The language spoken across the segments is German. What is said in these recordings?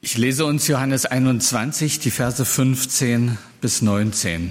Ich lese uns Johannes 21, die Verse 15 bis 19.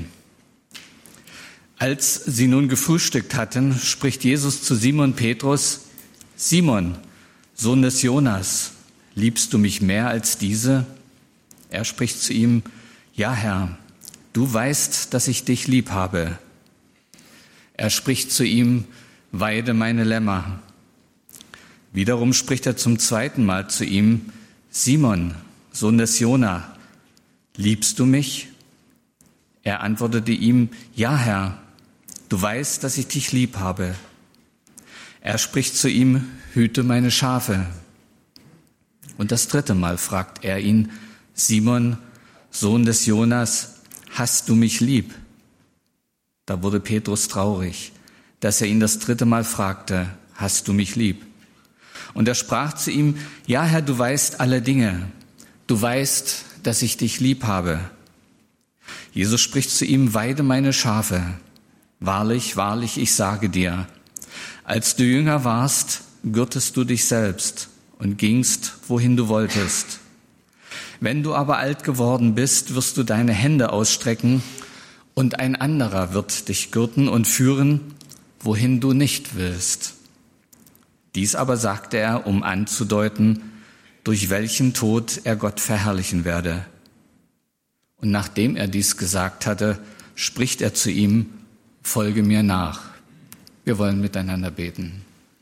Als sie nun gefrühstückt hatten, spricht Jesus zu Simon Petrus: Simon, Sohn des Jonas, liebst du mich mehr als diese? Er spricht zu ihm: Ja, Herr, du weißt, dass ich dich lieb habe. Er spricht zu ihm: Weide meine Lämmer. Wiederum spricht er zum zweiten Mal zu ihm: Simon, Sohn des Jona, liebst du mich? Er antwortete ihm: Ja, Herr, du weißt, dass ich dich lieb habe. Er spricht zu ihm: Hüte meine Schafe. Und das dritte Mal fragt er ihn: Simon, Sohn des Jonas, hast du mich lieb? Da wurde Petrus traurig, dass er ihn das dritte Mal fragte: Hast du mich lieb? Und er sprach zu ihm: Ja, Herr, du weißt alle Dinge. Du weißt, dass ich dich lieb habe. Jesus spricht zu ihm: Weide meine Schafe. Wahrlich, wahrlich, ich sage dir, als du jünger warst, gürtest du dich selbst und gingst, wohin du wolltest. Wenn du aber alt geworden bist, wirst du deine Hände ausstrecken und ein anderer wird dich gürten und führen, wohin du nicht willst. Dies aber sagte er, um anzudeuten, durch welchen Tod er Gott verherrlichen werde. Und nachdem er dies gesagt hatte, spricht er zu ihm: Folge mir nach. Wir wollen miteinander beten.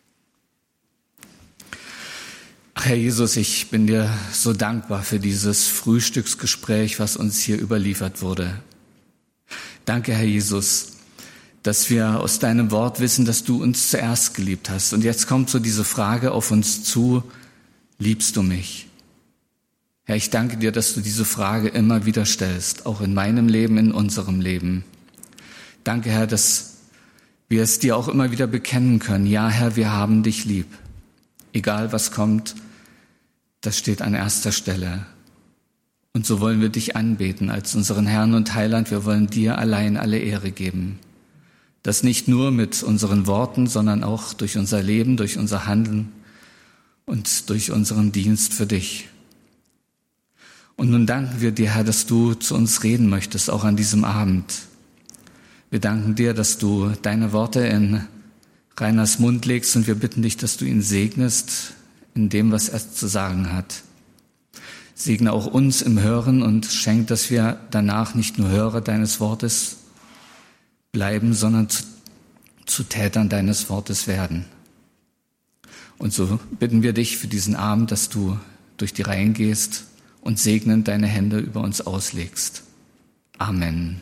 Ach Herr Jesus, ich bin dir so dankbar für dieses Frühstücksgespräch, was uns hier überliefert wurde. Danke, Herr Jesus, dass wir aus deinem Wort wissen, dass du uns zuerst geliebt hast. Und jetzt kommt so diese Frage auf uns zu: Liebst du mich? Herr, ich danke dir, dass du diese Frage immer wieder stellst, auch in meinem Leben, in unserem Leben. Danke, Herr, dass wir es dir auch immer wieder bekennen können. Ja, Herr, wir haben dich lieb. Egal was kommt, das steht an erster Stelle. Und so wollen wir dich anbeten als unseren Herrn und Heiland. Wir wollen dir allein alle Ehre geben. Das nicht nur mit unseren Worten, sondern auch durch unser Leben, durch unser Handeln und durch unseren Dienst für dich. Und nun danken wir dir, Herr, dass du zu uns reden möchtest, auch an diesem Abend. Wir danken dir, dass du deine Worte in Rainers Mund legst, und wir bitten dich, dass du ihn segnest in dem, was er zu sagen hat. Segne auch uns im Hören und schenk, dass wir danach nicht nur Hörer deines Wortes bleiben, sondern zu Tätern deines Wortes werden. Und so bitten wir dich für diesen Abend, dass du durch die Reihen gehst und segnend deine Hände über uns auslegst. Amen.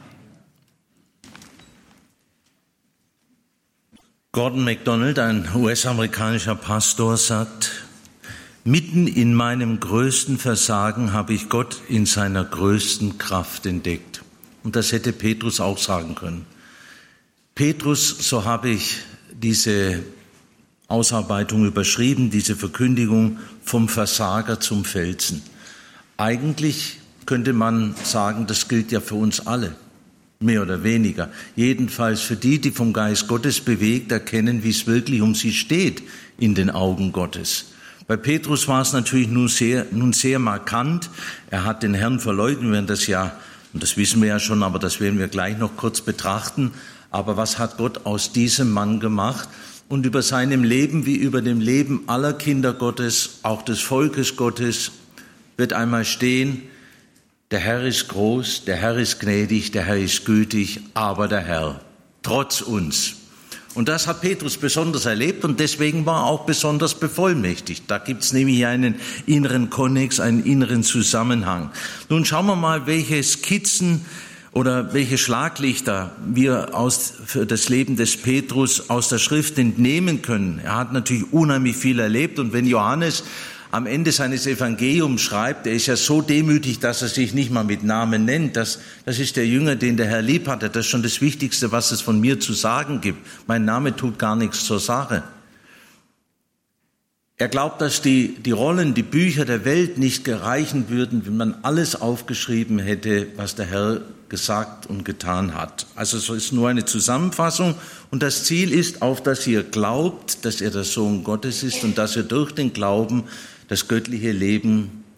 Gordon MacDonald, ein US-amerikanischer Pastor, sagt: Mitten in meinem größten Versagen habe ich Gott in seiner größten Kraft entdeckt. Und das hätte Petrus auch sagen können. Petrus, so habe ich diese Ausarbeitung überschrieben, diese Verkündigung: vom Versager zum Felsen. Eigentlich könnte man sagen, das gilt ja für uns alle, mehr oder weniger. Jedenfalls für die, die vom Geist Gottes bewegt erkennen, wie es wirklich um sie steht in den Augen Gottes. Bei Petrus war es natürlich nun sehr markant. Er hat den Herrn verleugnet, wir werden das ja, und das wissen wir ja schon, aber das werden wir gleich noch kurz betrachten. Aber was hat Gott aus diesem Mann gemacht? Und über seinem Leben wie über dem Leben aller Kinder Gottes, auch des Volkes Gottes, wird einmal stehen: Der Herr ist groß, der Herr ist gnädig, der Herr ist gütig, aber der Herr trotz uns. Und das hat Petrus besonders erlebt, und deswegen war er auch besonders bevollmächtigt. Da gibt es nämlich einen inneren Konnex, einen inneren Zusammenhang. Nun schauen wir mal, welche Skizzen oder welche Schlaglichter wir für das Leben des Petrus aus der Schrift entnehmen können. Er hat natürlich unheimlich viel erlebt, und wenn Johannes am Ende seines Evangeliums schreibt, er ist ja so demütig, dass er sich nicht mal mit Namen nennt. Das ist der Jünger, den der Herr lieb hatte. Das ist schon das Wichtigste, was es von mir zu sagen gibt. Mein Name tut gar nichts zur Sache. Er glaubt, dass die Rollen, die Bücher der Welt nicht gereichen würden, wenn man alles aufgeschrieben hätte, was der Herr gesagt und getan hat. Also so ist nur eine Zusammenfassung, und das Ziel ist, auf dass ihr glaubt, dass er der Sohn Gottes ist und dass ihr durch den Glauben das göttliche Leben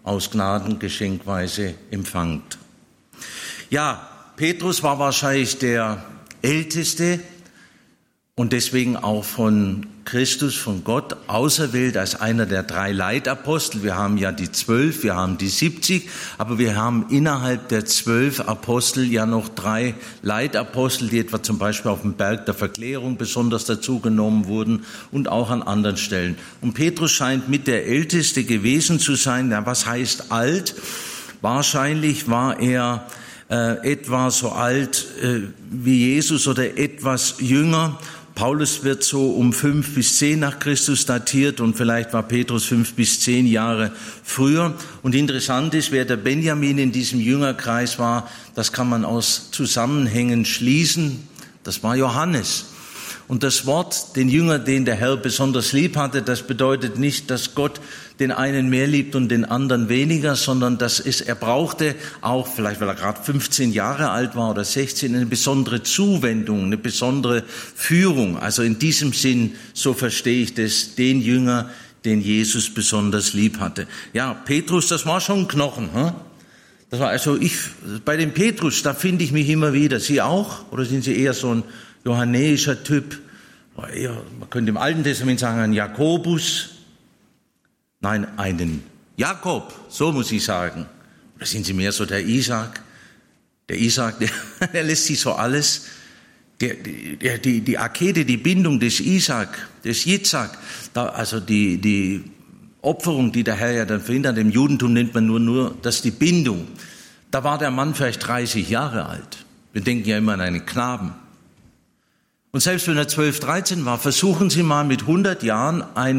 aus Gnaden geschenkweise empfangt. Ja, Petrus war wahrscheinlich der Älteste und deswegen auch von Christus, von Gott auserwählt als einer der 3 Leitapostel. Wir haben ja die 12, wir haben die 70, aber wir haben innerhalb der 12 Apostel ja noch 3 Leitapostel, die etwa zum Beispiel auf dem Berg der Verklärung besonders dazugenommen wurden und auch an anderen Stellen. Und Petrus scheint mit der Älteste gewesen zu sein. Ja, was heißt alt? Wahrscheinlich war er etwa so alt wie Jesus oder etwas jünger. Paulus wird so um 5 bis 10 nach Christus datiert und vielleicht war Petrus 5 bis 10 Jahre früher. Und interessant ist, wer der Benjamin in diesem Jüngerkreis war, das kann man aus Zusammenhängen schließen. Das war Johannes. Und das Wort, den Jünger, den der Herr besonders lieb hatte, das bedeutet nicht, dass Gott den einen mehr liebt und den anderen weniger, sondern er brauchte auch, vielleicht weil er gerade 15 Jahre alt war oder 16, eine besondere Zuwendung, eine besondere Führung. Also in diesem Sinn, so verstehe ich das, den Jünger, den Jesus besonders lieb hatte. Ja, Petrus, das war schon ein Knochen. Das war bei dem Petrus, da finde ich mich immer wieder. Sie auch? Oder sind Sie eher so ein johannäischer Typ? Man könnte im Alten Testament sagen, ein Jakobus. Nein, einen Jakob, so muss ich sagen. Oder sind Sie mehr so der Isaac? Der Isaac, der lässt sich so alles, die Arkede, die Bindung des Isaac, des Jitzak, also die Opferung, die der Herr ja dann verhindert, im Judentum nennt man nur das die Bindung. Da war der Mann vielleicht 30 Jahre alt. Wir denken ja immer an einen Knaben. Und selbst wenn er 12, 13 war, versuchen Sie mal mit 100 Jahren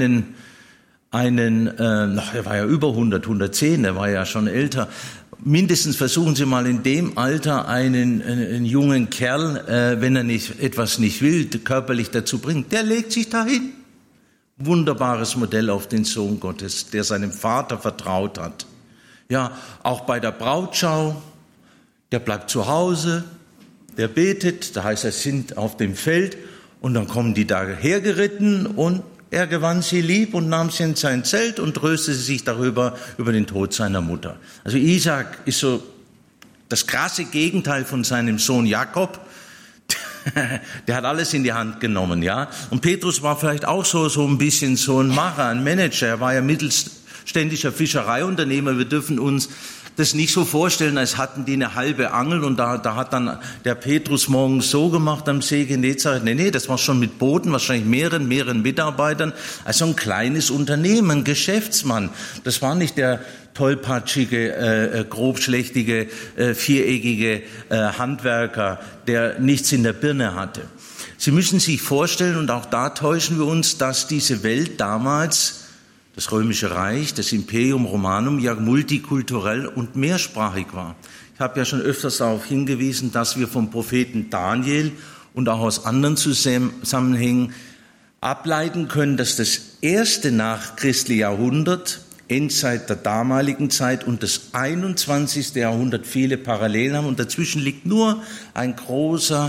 er war ja über 100, 110, er war ja schon älter. Mindestens versuchen Sie mal in dem Alter einen jungen Kerl, wenn er etwas nicht will, körperlich dazu bringen. Der legt sich dahin. Wunderbares Modell auf den Sohn Gottes, der seinem Vater vertraut hat. Ja, auch bei der Brautschau, der bleibt zu Hause, der betet, da heißt es, sind auf dem Feld und dann kommen die da hergeritten und er gewann sie lieb und nahm sie in sein Zelt und tröstete sich über den Tod seiner Mutter. Also Isaac ist so das krasse Gegenteil von seinem Sohn Jakob. Der hat alles in die Hand genommen, ja. Und Petrus war vielleicht auch so ein bisschen so ein Macher, ein Manager. Er war ja mittelständischer Fischereiunternehmer. Wir dürfen uns das nicht so vorstellen, als hatten die eine halbe Angel und da hat dann der Petrus morgens so gemacht am See Genezareth. Nee, das war schon mit Booten, wahrscheinlich mehreren Mitarbeitern. Also ein kleines Unternehmen, ein Geschäftsmann. Das war nicht der tollpatschige, grobschlächtige, viereckige Handwerker, der nichts in der Birne hatte. Sie müssen sich vorstellen, und auch da täuschen wir uns, dass diese Welt damals, das Römische Reich, das Imperium Romanum, ja multikulturell und mehrsprachig war. Ich habe ja schon öfters darauf hingewiesen, dass wir vom Propheten Daniel und auch aus anderen Zusammenhängen ableiten können, dass das erste nachchristliche Jahrhundert, Endzeit der damaligen Zeit, und das 21. Jahrhundert viele Parallelen haben. Und dazwischen liegt nur ein großer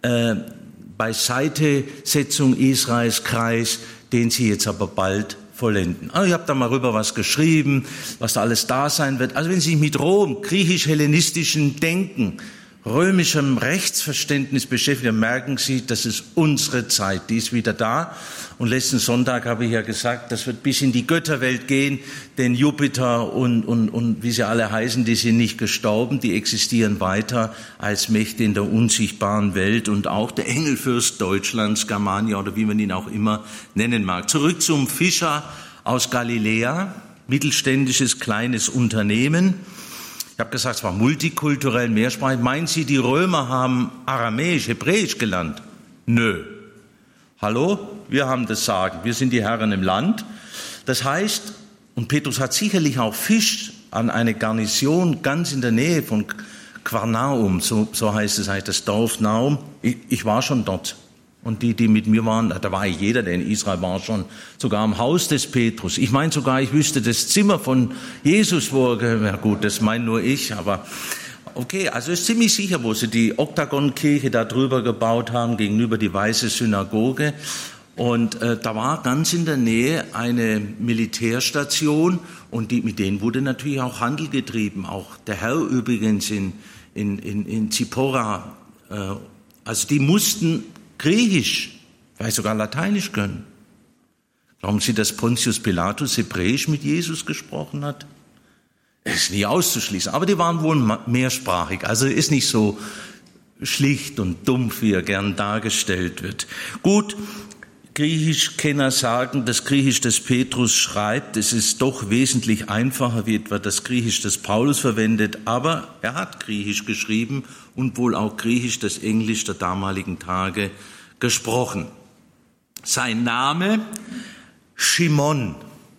Beiseitesetzung Israels Kreis, den sie jetzt aber bald vollenden. Ich habe da mal rüber was geschrieben, was da alles da sein wird. Also wenn Sie sich mit Rom, griechisch-hellenistischen Denken, römischem Rechtsverständnis beschäftigen, merken Sie, das ist unsere Zeit, die ist wieder da. Und letzten Sonntag habe ich ja gesagt, das wird bis in die Götterwelt gehen, denn Jupiter und wie sie alle heißen, die sind nicht gestorben, die existieren weiter als Mächte in der unsichtbaren Welt, und auch der Engelfürst Deutschlands, Germania oder wie man ihn auch immer nennen mag. Zurück zum Fischer aus Galiläa, mittelständisches kleines Unternehmen. Ich habe gesagt, es war multikulturell, mehrsprachig. Meinen Sie, die Römer haben Aramäisch, Hebräisch gelernt? Nö. Hallo? Wir haben das Sagen. Wir sind die Herren im Land. Das heißt, und Petrus hat sicherlich auch Fisch an eine Garnison ganz in der Nähe von Quarnaum, so heißt es, das Dorf Naum. Ich war schon dort. Und die mit mir waren, da war jeder, der in Israel war, schon sogar am Haus des Petrus. Ich meine sogar, ich wüsste das Zimmer von Jesus, gut, das meine nur ich, aber okay, also ist ziemlich sicher, wo sie die Oktagonkirche da drüber gebaut haben, gegenüber die Weiße Synagoge. Und da war ganz in der Nähe eine Militärstation Und mit denen wurde natürlich auch Handel getrieben. Auch der Herr übrigens in Zippora. Also die mussten Griechisch, vielleicht sogar Lateinisch können. Glauben Sie, dass Pontius Pilatus Hebräisch mit Jesus gesprochen hat? Das ist nie auszuschließen. Aber die waren wohl mehrsprachig. Also ist nicht so schlicht und dumpf, wie er gern dargestellt wird. Gut, Griechischkenner sagen, das Griechisch, das Petrus schreibt, es ist doch wesentlich einfacher wie etwa das Griechisch, das Paulus verwendet, aber er hat Griechisch geschrieben und wohl auch Griechisch, das Englisch der damaligen Tage, gesprochen. Sein Name Simon.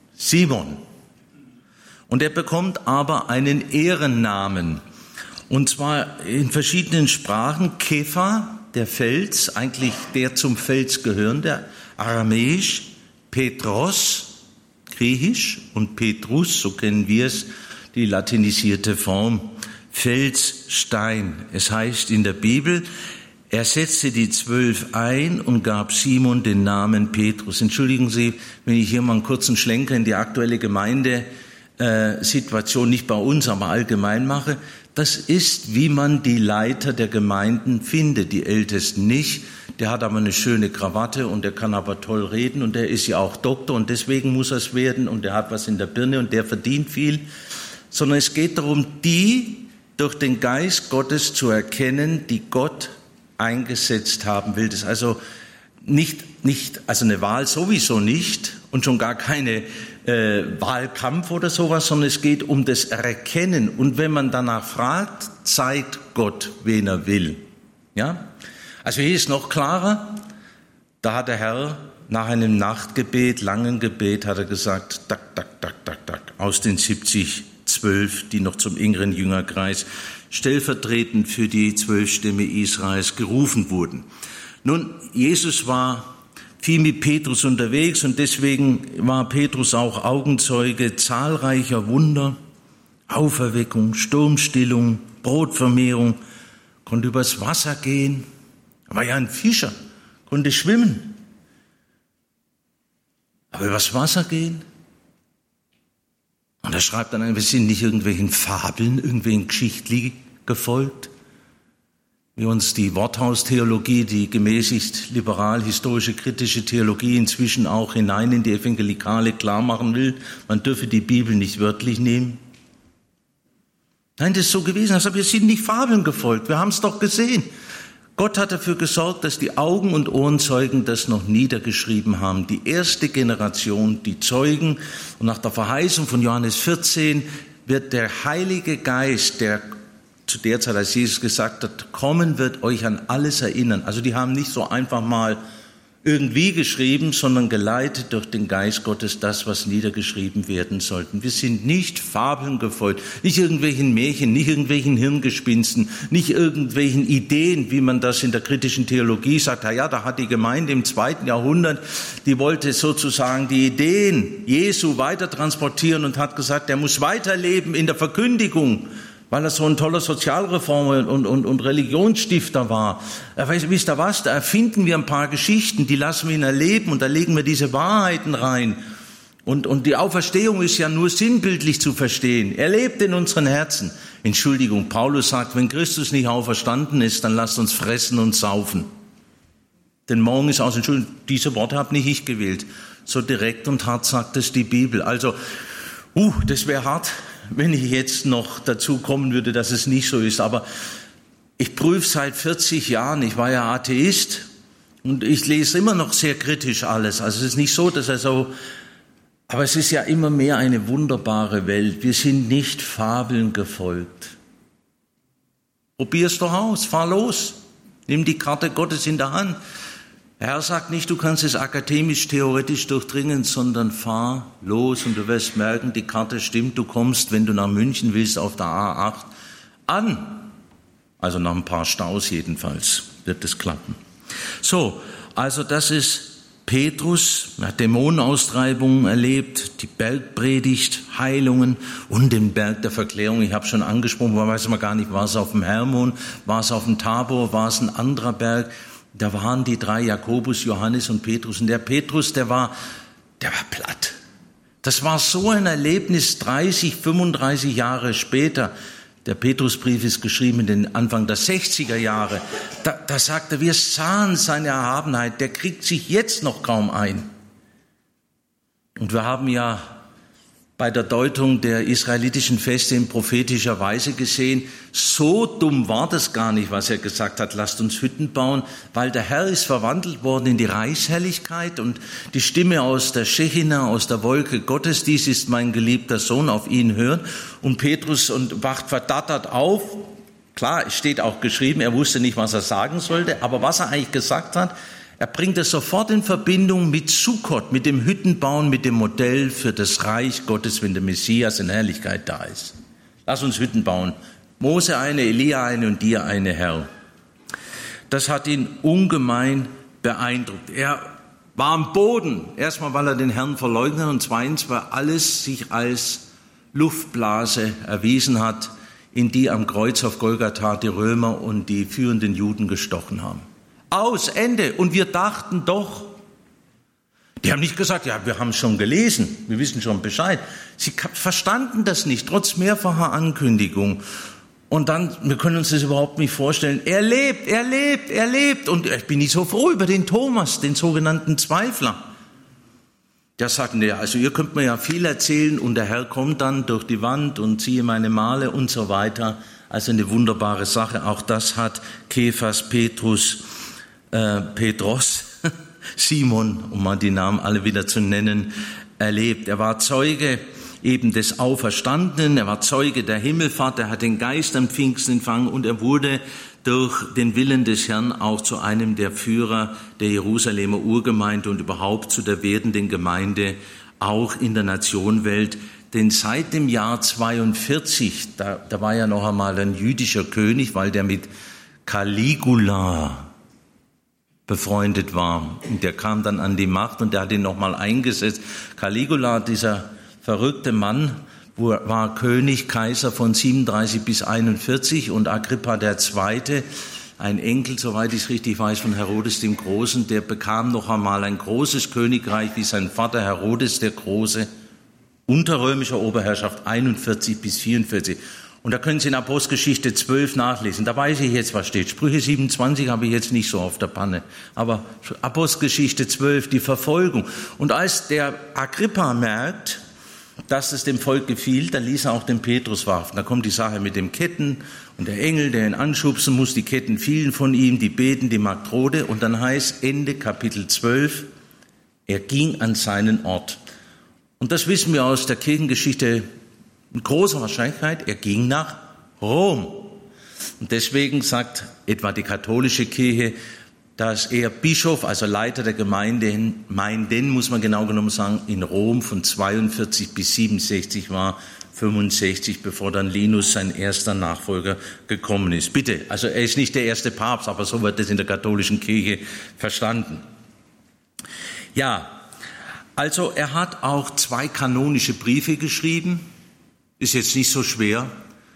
Und er bekommt aber einen Ehrennamen, und zwar in verschiedenen Sprachen. Kepha, der Fels, eigentlich der zum Fels gehörende, Aramäisch, Petros, Griechisch, und Petrus, so kennen wir es, die latinisierte Form, Fels, Stein. Es heißt in der Bibel, er setzte die 12 ein und gab Simon den Namen Petrus. Entschuldigen Sie, wenn ich hier mal einen kurzen Schlenker in die aktuelle Gemeindesituation, nicht bei uns, aber allgemein mache. Das ist, wie man die Leiter der Gemeinden findet, die Ältesten nicht. Der hat aber eine schöne Krawatte und der kann aber toll reden und der ist ja auch Doktor und deswegen muss er es werden und der hat was in der Birne und der verdient viel. Sondern es geht darum, die durch den Geist Gottes zu erkennen, die Gott eingesetzt haben will. Das ist also also eine Wahl sowieso nicht und schon gar keine Wahlkampf oder sowas, sondern es geht um das Erkennen. Und wenn man danach fragt, zeigt Gott, wen er will. Ja? Also hier ist noch klarer, da hat der Herr nach einem Nachtgebet, langen Gebet, hat er gesagt, aus den 70, 12, die noch zum engeren Jüngerkreis stellvertretend für die 12 Stämme Israels gerufen wurden. Nun, Jesus war viel mit Petrus unterwegs und deswegen war Petrus auch Augenzeuge zahlreicher Wunder, Auferweckung, Sturmstillung, Brotvermehrung, konnte übers Wasser gehen. Er war ja ein Fischer, konnte schwimmen. Aber übers Wasser gehen? Und er schreibt dann, wir sind nicht irgendwelchen Fabeln, irgendwelchen Geschichtli gefolgt, wie uns die Worthaustheologie, die gemäßigt liberal-historische kritische Theologie inzwischen auch hinein in die Evangelikale klar machen will, man dürfe die Bibel nicht wörtlich nehmen. Nein, das ist so gewesen. Also wir sind nicht Fabeln gefolgt, wir haben es doch gesehen. Gott hat dafür gesorgt, dass die Augen- und Ohrenzeugen das noch niedergeschrieben haben. Die erste Generation, die Zeugen. Und nach der Verheißung von Johannes 14 wird der Heilige Geist, der zu der Zeit, als Jesus gesagt hat, kommen wird, euch an alles erinnern. Also die haben nicht so einfach mal irgendwie geschrieben, sondern geleitet durch den Geist Gottes das, was niedergeschrieben werden sollten. Wir sind nicht Fabeln gefolgt, nicht irgendwelchen Märchen, nicht irgendwelchen Hirngespinsten, nicht irgendwelchen Ideen, wie man das in der kritischen Theologie sagt. Ja, da hat die Gemeinde im 2. Jahrhundert, die wollte sozusagen die Ideen Jesu weiter transportieren und hat gesagt, der muss weiterleben in der Verkündigung, weil er so ein toller Sozialreformer und Religionsstifter war. Wisst ihr was, da erfinden wir ein paar Geschichten, die lassen wir ihn erleben und da legen wir diese Wahrheiten rein. Und die Auferstehung ist ja nur sinnbildlich zu verstehen. Er lebt in unseren Herzen. Entschuldigung, Paulus sagt, wenn Christus nicht auferstanden ist, dann lasst uns fressen und saufen. Denn morgen ist aus, Entschuldigung, diese Worte habe nicht ich gewählt. So direkt und hart sagt es die Bibel. Also, das wäre hart, wenn ich jetzt noch dazu kommen würde, dass es nicht so ist. Aber ich prüfe seit 40 Jahren, ich war ja Atheist und ich lese immer noch sehr kritisch alles. Also es ist nicht so, dass aber es ist ja immer mehr eine wunderbare Welt. Wir sind nicht Fabeln gefolgt. Probier's doch aus, fahr los. Nimm die Karte Gottes in der Hand. Der Herr sagt nicht, du kannst es akademisch-theoretisch durchdringen, sondern fahr los und du wirst merken, die Karte stimmt, du kommst, wenn du nach München willst, auf der A8 an. Also nach ein paar Staus jedenfalls wird es klappen. So, also das ist Petrus, er hat Dämonenaustreibungen erlebt, die Bergpredigt, Heilungen und den Berg der Verklärung. Ich habe schon angesprochen, man weiß man gar nicht, war es auf dem Hermon, war es auf dem Tabor, war es ein anderer Berg. Da waren die 3, Jakobus, Johannes und Petrus. Und der Petrus, der war platt. Das war so ein Erlebnis 30, 35 Jahre später. Der Petrusbrief ist geschrieben in den Anfang der 60er Jahre. Da sagt er, wir sahen seine Erhabenheit, der kriegt sich jetzt noch kaum ein. Und wir haben ja bei der Deutung der israelitischen Feste in prophetischer Weise gesehen, so dumm war das gar nicht, was er gesagt hat, lasst uns Hütten bauen, weil der Herr ist verwandelt worden in die Reichsherrlichkeit und die Stimme aus der Schechina, aus der Wolke Gottes, dies ist mein geliebter Sohn, auf ihn hören. Und Petrus wacht verdattert auf. Klar, es steht auch geschrieben, er wusste nicht, was er sagen sollte, aber was er eigentlich gesagt hat, er bringt es sofort in Verbindung mit Sukkot, mit dem Hüttenbauen, mit dem Modell für das Reich Gottes, wenn der Messias in Herrlichkeit da ist. Lass uns Hütten bauen. Mose eine, Elia eine und dir eine, Herr. Das hat ihn ungemein beeindruckt. Er war am Boden. Erstmal, weil er den Herrn verleugnet und zweitens, weil alles sich als Luftblase erwiesen hat, in die am Kreuz auf Golgatha die Römer und die führenden Juden gestochen haben. Aus, Ende. Und wir dachten doch, die haben nicht gesagt, ja, wir haben es schon gelesen, wir wissen schon Bescheid. Sie verstanden das nicht, trotz mehrfacher Ankündigung. Und dann, wir können uns das überhaupt nicht vorstellen, er lebt, er lebt, er lebt. Und ich bin nicht so froh über den Thomas, den sogenannten Zweifler. Der sagt, nee, also ihr könnt mir ja viel erzählen und der Herr kommt dann durch die Wand und ziehe meine Male und so weiter. Also eine wunderbare Sache. Auch das hat Kephas, Petros, Simon, um mal die Namen alle wieder zu nennen, erlebt. Er war Zeuge eben des Auferstandenen, er war Zeuge der Himmelfahrt, er hat den Geist am Pfingsten empfangen und er wurde durch den Willen des Herrn auch zu einem der Führer der Jerusalemer Urgemeinde und überhaupt zu der werdenden Gemeinde auch in der Nationenwelt. Denn seit dem Jahr 42, da war ja noch einmal ein jüdischer König, weil der mit Caligula befreundet war. Und der kam dann an die Macht und der hat ihn nochmal eingesetzt. Caligula, dieser verrückte Mann, war König, Kaiser von 37 bis 41 und Agrippa II., ein Enkel, soweit ich es richtig weiß, von Herodes dem Großen, der bekam noch einmal ein großes Königreich wie sein Vater Herodes der Große unter römischer Oberherrschaft 41 bis 44. Und da können Sie in Apostelgeschichte 12 nachlesen. Da weiß ich jetzt, was steht. Sprüche 27 habe ich jetzt nicht so auf der Panne. Aber Apostelgeschichte 12, die Verfolgung. Und als der Agrippa merkt, dass es dem Volk gefiel, dann ließ er auch den Petrus verhaften. Da kommt die Sache mit dem Ketten und der Engel, der ihn anschubsen muss. Die Ketten fielen von ihm, die beten, die Magd Rode. Und dann heißt Ende Kapitel 12, er ging an seinen Ort. Und das wissen wir aus der Kirchengeschichte mit großer Wahrscheinlichkeit, er ging nach Rom. Und deswegen sagt etwa die katholische Kirche, dass er Bischof, also Leiter der Gemeinden, muss man genau genommen sagen, in Rom von 42 bis 67 war, 65, bevor dann Linus, sein erster Nachfolger, gekommen ist. Bitte, also er ist nicht der erste Papst, aber so wird es in der katholischen Kirche verstanden. Ja, also er hat auch 2 kanonische Briefe geschrieben. Ist jetzt nicht so schwer,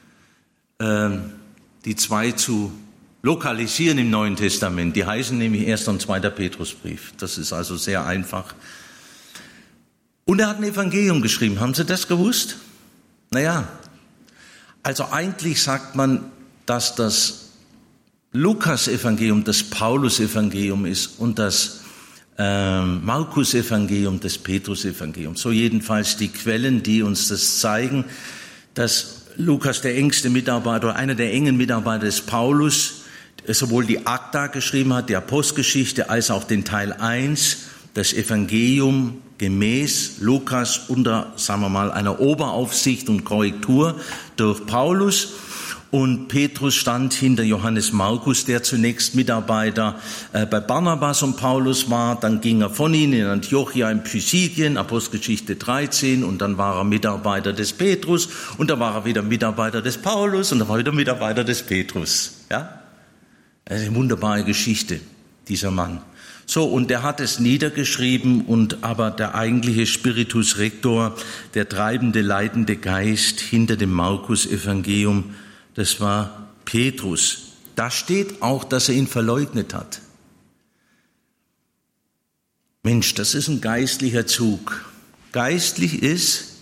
die 2 zu lokalisieren im Neuen Testament. Die heißen nämlich 1. und 2. Petrusbrief. Das ist also sehr einfach. Und er hat ein Evangelium geschrieben. Haben Sie das gewusst? Naja, also eigentlich sagt man, dass das Lukas-Evangelium das Paulus-Evangelium ist und das Markus-Evangelium, das Petrus-Evangelium. So jedenfalls die Quellen, die uns das zeigen, dass Lukas der engste Mitarbeiter oder einer der engen Mitarbeiter des Paulus sowohl die Akta geschrieben hat, die Apostelgeschichte, als auch den Teil 1, das Evangelium gemäß Lukas unter, sagen wir mal, einer Oberaufsicht und Korrektur durch Paulus. Und Petrus stand hinter Johannes Markus, der zunächst Mitarbeiter bei Barnabas und Paulus war. Dann ging er von ihnen in Antiochia in Pisidien, Apostelgeschichte 13. Und dann war er Mitarbeiter des Petrus. Und da war er wieder Mitarbeiter des Paulus. Und da war er wieder Mitarbeiter des Petrus. Ja? Eine wunderbare Geschichte, dieser Mann. So, und der hat es niedergeschrieben. Aber der eigentliche Spiritus Rector, der treibende, leitende Geist hinter dem Markus-Evangelium, das war Petrus. Da steht auch, dass er ihn verleugnet hat. Mensch, das ist ein geistlicher Zug. Geistlich ist,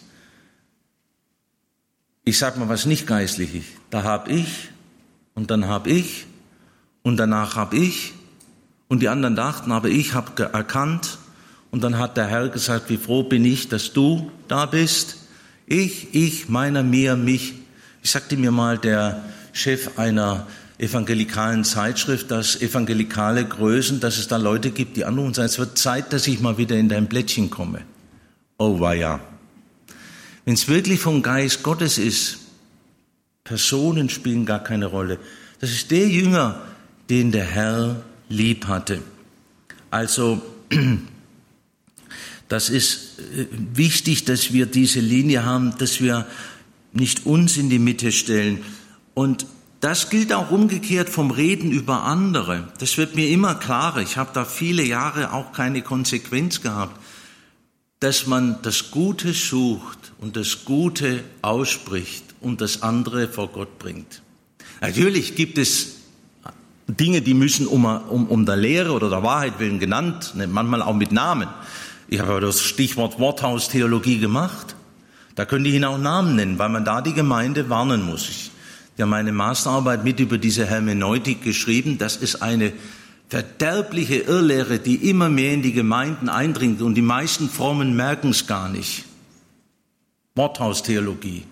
ich sag mal, was nicht geistlich ist. Da habe ich und dann habe ich und danach habe ich und die anderen dachten, aber ich habe erkannt und dann hat der Herr gesagt, wie froh bin ich, dass du da bist. Ich, meiner, mir, mich. Ich sagte mir mal der Chef einer evangelikalen Zeitschrift, dass evangelikale Größen, dass es da Leute gibt, die anrufen und sagen, es wird Zeit, dass ich mal wieder in dein Blättchen komme. Oh, weia. Wenn es wirklich vom Geist Gottes ist, Personen spielen gar keine Rolle. Das ist der Jünger, den der Herr lieb hatte. Also, das ist wichtig, dass wir diese Linie haben, dass wir nicht uns in die Mitte stellen. Und das gilt auch umgekehrt vom Reden über andere. Das wird mir immer klarer. Ich habe da viele Jahre auch keine Konsequenz gehabt, dass man das Gute sucht und das Gute ausspricht und das andere vor Gott bringt. Natürlich gibt es Dinge, die müssen um der Lehre oder der Wahrheit willen genannt, manchmal auch mit Namen. Ich habe das Stichwort Worthaustheologie gemacht. Da könnte ich Ihnen auch Namen nennen, weil man da die Gemeinde warnen muss. Ich habe meine Masterarbeit mit über diese Hermeneutik geschrieben. Das ist eine verderbliche Irrlehre, die immer mehr in die Gemeinden eindringt und die meisten Frommen merken es gar nicht. Worthaustheologie.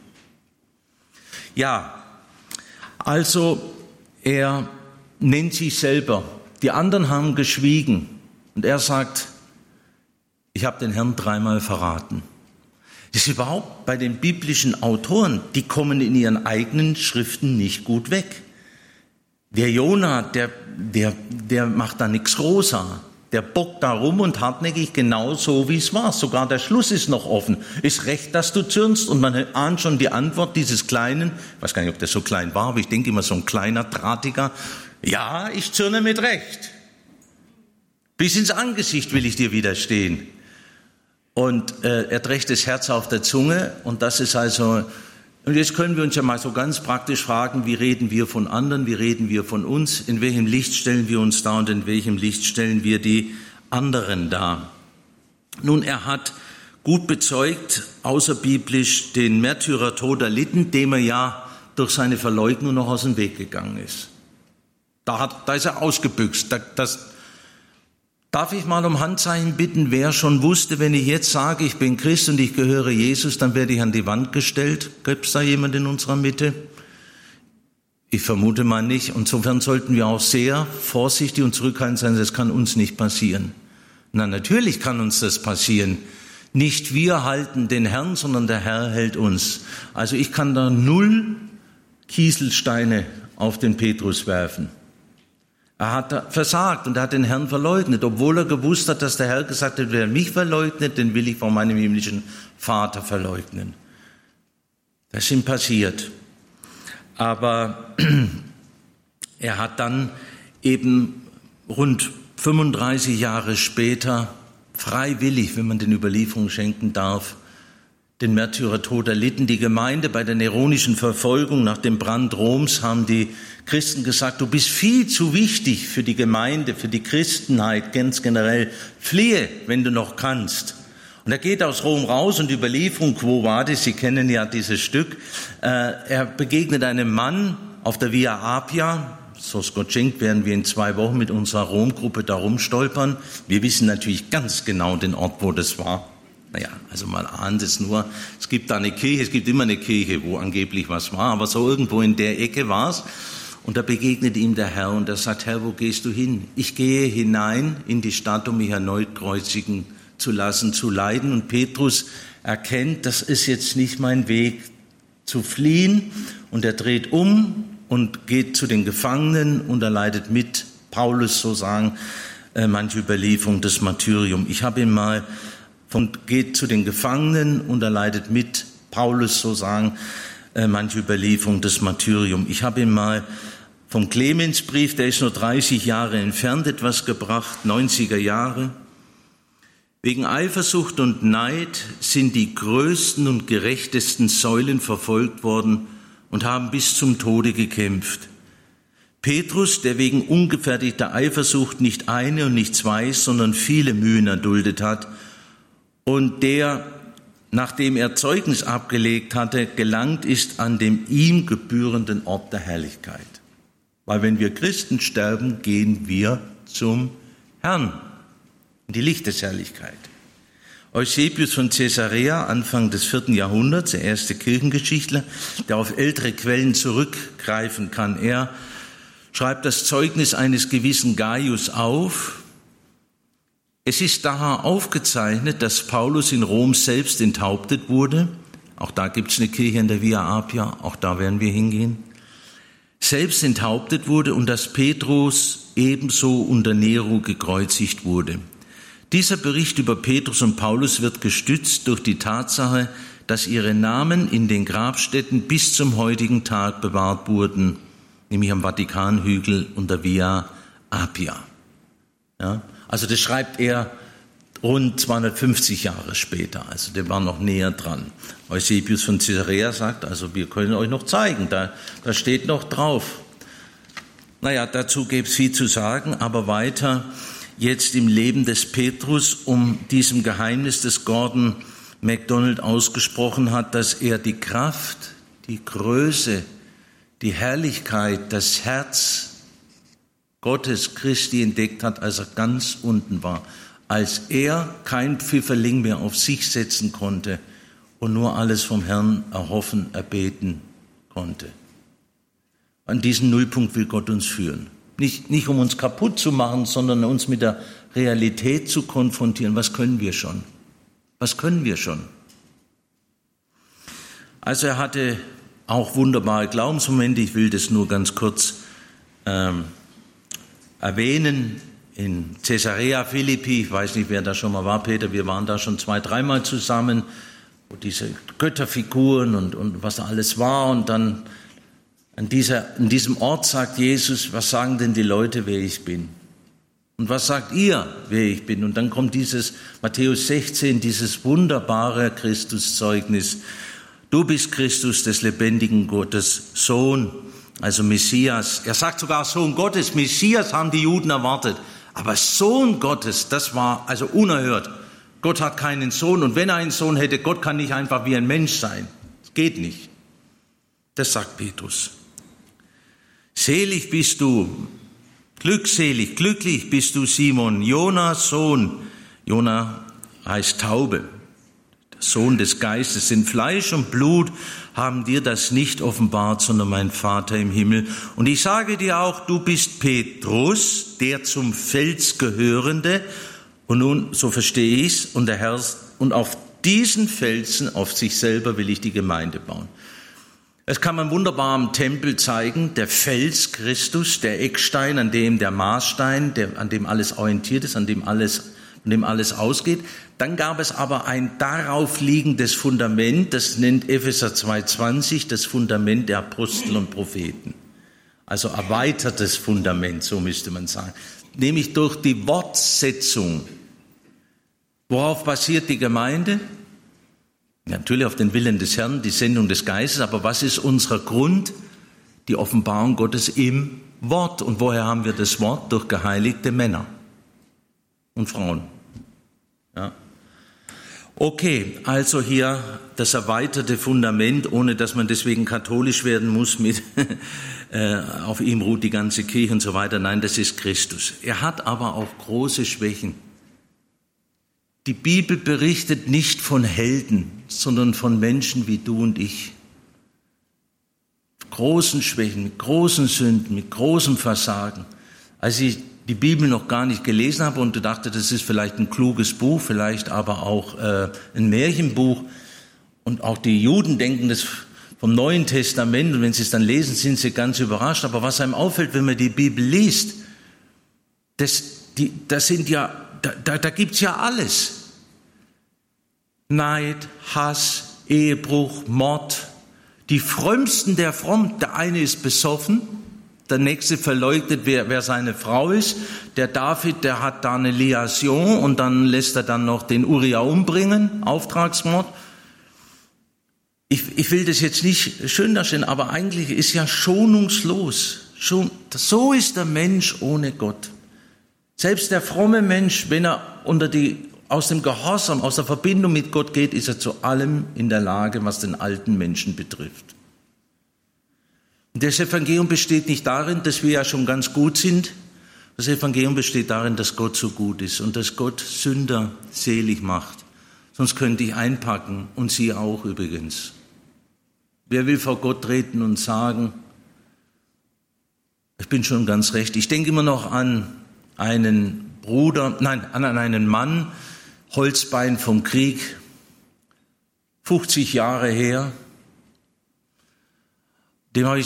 Ja, also er nennt sich selber. Die anderen haben geschwiegen und er sagt, ich habe den Herrn 3-mal verraten. Das ist überhaupt bei den biblischen Autoren, die kommen in ihren eigenen Schriften nicht gut weg. Der Jona, der macht da nichts rosa. Der bockt da rum und hartnäckig genau so, wie es war. Sogar der Schluss ist noch offen. Ist recht, dass du zürnst? Und man ahnt schon die Antwort dieses kleinen, ich weiß gar nicht, ob der so klein war, aber ich denke immer so ein kleiner, drahtiger, ja, ich zürne mit Recht. Bis ins Angesicht will ich dir widerstehen. Und er trägt das Herz auf der Zunge und das ist also, und jetzt können wir uns ja mal so ganz praktisch fragen, wie reden wir von anderen, wie reden wir von uns, in welchem Licht stellen wir uns da und in welchem Licht stellen wir die anderen dar. Nun, er hat gut bezeugt, außerbiblisch, den Märtyrertod erlitten, dem er ja durch seine Verleugnung noch aus dem Weg gegangen ist. Da ist er ausgebüxt. Darf ich mal um Handzeichen bitten, wer schon wusste, wenn ich jetzt sage, ich bin Christ und ich gehöre Jesus, dann werde ich an die Wand gestellt? Gibt es da jemand in unserer Mitte? Ich vermute mal nicht. Insofern sollten wir auch sehr vorsichtig und zurückhaltend sein, das kann uns nicht passieren. Na, natürlich kann uns das passieren. Nicht wir halten den Herrn, sondern der Herr hält uns. Also ich kann da 0 Kieselsteine auf den Petrus werfen. Er hat versagt und er hat den Herrn verleugnet, obwohl er gewusst hat, dass der Herr gesagt hat, wer mich verleugnet, den will ich vor meinem himmlischen Vater verleugnen. Das ist ihm passiert. Aber er hat dann eben rund 35 Jahre später freiwillig, wenn man den Überlieferungen schenken darf, den Märtyrertod erlitten. Die Gemeinde bei der neronischen Verfolgung nach dem Brand Roms haben die Christen gesagt, du bist viel zu wichtig für die Gemeinde, für die Christenheit ganz generell. Fliehe, wenn du noch kannst. Und er geht aus Rom raus und die Überlieferung, Quo Vadis, Sie kennen ja dieses Stück, er begegnet einem Mann auf der Via Appia. So Gott schenkt, werden wir in 2 Wochen mit unserer Romgruppe da rumstolpern. Wir wissen natürlich ganz genau den Ort, wo das war. Naja, also man ahnt es nur. Es gibt da eine Kirche, es gibt immer eine Kirche, wo angeblich was war, aber so irgendwo in der Ecke war es. Und da begegnet ihm der Herr und er sagt, Herr, wo gehst du hin? Ich gehe hinein in die Stadt, um mich erneut kreuzigen zu lassen, zu leiden. Und Petrus erkennt, das ist jetzt nicht mein Weg zu fliehen. Und er dreht um und geht zu den Gefangenen und er leidet mit Paulus, so sagen manche Überlieferung, das Martyrium. Ich habe ihn mal geht zu den Gefangenen und er leidet mit Paulus, so sagen manche Überlieferung, das Martyrium. Ich habe ihm mal vom Clemensbrief, der ist nur 30 Jahre entfernt, etwas gebracht, 90er Jahre. Wegen Eifersucht und Neid sind die größten und gerechtesten Säulen verfolgt worden und haben bis zum Tode gekämpft. Petrus, der wegen ungefertigter Eifersucht nicht eine und nicht 2, sondern viele Mühen erduldet hat, und der nachdem er Zeugnis abgelegt hatte, gelangt ist an dem ihm gebührenden Ort der Herrlichkeit. Weil wenn wir Christen sterben, gehen wir zum Herrn, in die Lichtesherrlichkeit. Eusebius von Caesarea, Anfang des 4. Jahrhunderts, der erste Kirchengeschichtler, der auf ältere Quellen zurückgreifen kann, er schreibt das Zeugnis eines gewissen Gaius auf. Es ist daher aufgezeichnet, dass Paulus in Rom selbst enthauptet wurde. Auch da gibt es eine Kirche in der Via Appia, auch da werden wir hingehen. Selbst enthauptet wurde und dass Petrus ebenso unter Nero gekreuzigt wurde. Dieser Bericht über Petrus und Paulus wird gestützt durch die Tatsache, dass ihre Namen in den Grabstätten bis zum heutigen Tag bewahrt wurden, nämlich am Vatikanhügel und der Via Appia. Ja, also das schreibt er rund 250 Jahre später, also der war noch näher dran. Eusebius von Caesarea sagt, also wir können euch noch zeigen, da steht noch drauf. Naja, dazu gäbe es viel zu sagen, aber weiter jetzt im Leben des Petrus, um diesem Geheimnis, das Gordon MacDonald ausgesprochen hat, dass er die Kraft, die Größe, die Herrlichkeit, das Herz Gottes Christi entdeckt hat, als er ganz unten war, als er kein Pfifferling mehr auf sich setzen konnte und nur alles vom Herrn erhoffen, erbeten konnte. An diesen Nullpunkt will Gott uns führen. Nicht um uns kaputt zu machen, sondern uns mit der Realität zu konfrontieren. Was können wir schon? Was können wir schon? Also er hatte auch wunderbare Glaubensmomente. Ich will das nur ganz kurz erwähnen. In Caesarea Philippi, ich weiß nicht, wer da schon mal war, Peter, wir waren da schon 2-3 Mal zusammen, wo diese Götterfiguren und was da alles war. Und dann an diesem Ort sagt Jesus, was sagen denn die Leute, wer ich bin? Und was sagt ihr, wer ich bin? Und dann kommt dieses Matthäus 16, dieses wunderbare Christuszeugnis. Du bist Christus des lebendigen Gottes Sohn, also Messias. Er sagt sogar Sohn Gottes. Messias haben die Juden erwartet. Aber Sohn Gottes, das war also unerhört. Gott hat keinen Sohn. Und wenn er einen Sohn hätte, Gott kann nicht einfach wie ein Mensch sein. Das geht nicht. Das sagt Petrus. Selig bist du, glückselig, glücklich bist du, Simon, Jonas Sohn. Jona heißt Taube. Der Sohn des Geistes. Denn Fleisch und Blut haben dir das nicht offenbart, sondern mein Vater im Himmel. Und ich sage dir auch, du bist Petrus, der zum Fels gehörende. Und nun, so verstehe ich's, und der Herr, und auf diesen Felsen, auf sich selber will ich die Gemeinde bauen. Das kann man wunderbar am Tempel zeigen, der Fels Christus, der Eckstein, an dem der Maßstein, an dem alles orientiert ist, von dem alles ausgeht. Dann gab es aber ein darauf liegendes Fundament, das nennt Epheser 2,20 das Fundament der Apostel und Propheten. Also erweitertes Fundament, so müsste man sagen. Nämlich durch die Wortsetzung. Worauf basiert die Gemeinde? Natürlich auf den Willen des Herrn, die Sendung des Geistes, aber was ist unser Grund? Die Offenbarung Gottes im Wort. Und woher haben wir das Wort? Durch geheiligte Männer und Frauen. Ja. Okay, also hier das erweiterte Fundament, ohne dass man deswegen katholisch werden muss, mit auf ihm ruht die ganze Kirche und so weiter. Nein, das ist Christus. Er hat aber auch große Schwächen. Die Bibel berichtet nicht von Helden, sondern von Menschen wie du und ich. Mit großen Schwächen, mit großen Sünden, mit großem Versagen. Als ich die Bibel noch gar nicht gelesen habe und dachte, das ist vielleicht ein kluges Buch, vielleicht aber auch ein Märchenbuch. Und auch die Juden denken das vom Neuen Testament. Und wenn sie es dann lesen, sind sie ganz überrascht. Aber was einem auffällt, wenn man die Bibel liest, da gibt's ja alles. Neid, Hass, Ehebruch, Mord. Die Frömmsten der Frommen, der eine ist besoffen, der nächste verleugnet, wer seine Frau ist. Der David, der hat da eine Liaison und dann lässt er dann noch den Uriah umbringen, Auftragsmord. Ich will das jetzt nicht schön darstellen, aber eigentlich ist ja schonungslos. So ist der Mensch ohne Gott. Selbst der fromme Mensch, wenn er unter die aus dem Gehorsam, aus der Verbindung mit Gott geht, ist er zu allem in der Lage, was den alten Menschen betrifft. Und das Evangelium besteht nicht darin, dass wir ja schon ganz gut sind. Das Evangelium besteht darin, dass Gott so gut ist und dass Gott Sünder selig macht. Sonst könnte ich einpacken und Sie auch übrigens. Wer will vor Gott treten und sagen, ich bin schon ganz recht. Ich denke immer noch an einen an einen Mann, Holzbein vom Krieg, 50 Jahre her. Dem habe ich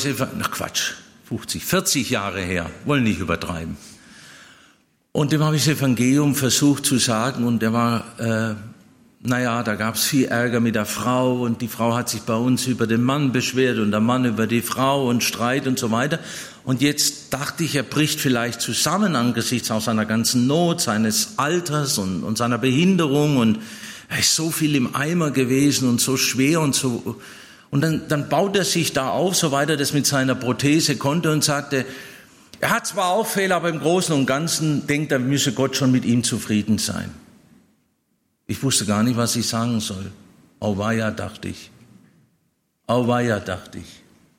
40 Jahre her, wollen nicht übertreiben. Und dem habe ich das Evangelium versucht zu sagen und der war, da gab es viel Ärger mit der Frau und die Frau hat sich bei uns über den Mann beschwert und der Mann über die Frau und Streit und so weiter. Und jetzt dachte ich, er bricht vielleicht zusammen angesichts auch seiner ganzen Not, seines Alters und seiner Behinderung und er ist so viel im Eimer gewesen und so schwer und so. Und dann baut er sich da auf, soweit er das mit seiner Prothese konnte und sagte, er hat zwar auch Fehler, aber im Großen und Ganzen denkt er, müsse Gott schon mit ihm zufrieden sein. Ich wusste gar nicht, was ich sagen soll. Auweia, dachte ich. Auweia, dachte ich.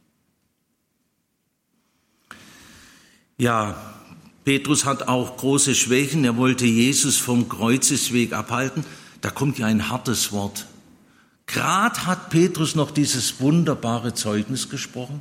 Ja, Petrus hat auch große Schwächen. Er wollte Jesus vom Kreuzesweg abhalten. Da kommt ja ein hartes Wort. Gerade hat Petrus noch dieses wunderbare Zeugnis gesprochen.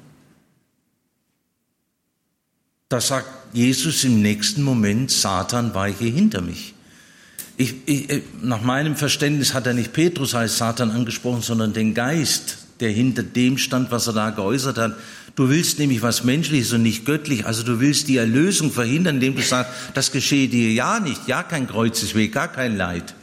Da sagt Jesus im nächsten Moment, Satan, weiche hinter mich. Nach meinem Verständnis hat er nicht Petrus als Satan angesprochen, sondern den Geist, der hinter dem stand, was er da geäußert hat. Du willst nämlich was Menschliches und nicht göttlich. Also du willst die Erlösung verhindern, indem du sagst, das geschehe dir ja nicht, ja kein Kreuzesweg, gar kein Leid.